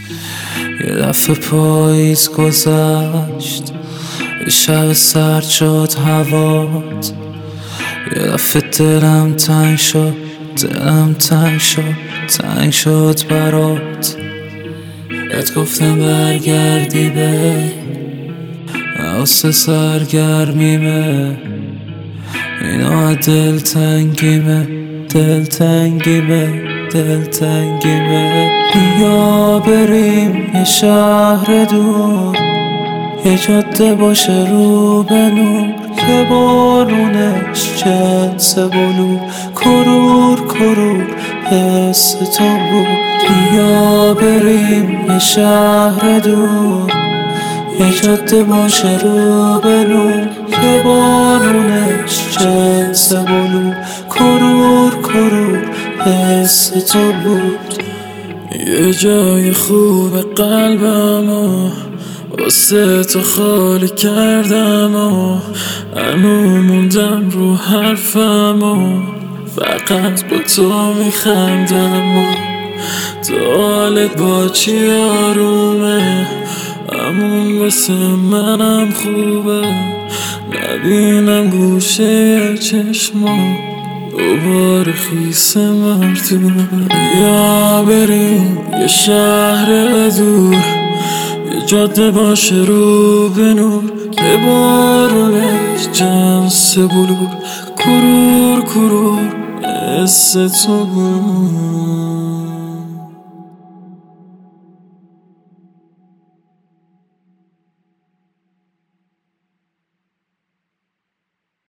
یه دفعه پاییز گذشت، یه شب سرد شد هوات، یه دفعه دلم تنگ شد، تنگ شد برات. بهت گفتم برگردی به حوصله سرگرمیمه، اینا دلتنگیمه. بیا بریم یه شهر دور، یه جاده باشه رو به نور، که بارونش جنس بلور، کرور حس تو بود. بیا بریم یه شهر دور، یه جاده باشه رو به نور، که بارونش جنس بلور، کرور حس تو بود. یه جای خوب قلبمو واسه تو خالی کردم و هنو موندم رو حرفمو، فقط با تو میخندم و تو حالت با چی آرومه، همون واسه منم خوبه. نبینم گوشه چشمم دوباره خیس مردونه. بیا بریم یه شهر دور، یه جاده باشه رو به نور، که بارونش جنس بلور، کرور حس تو بود.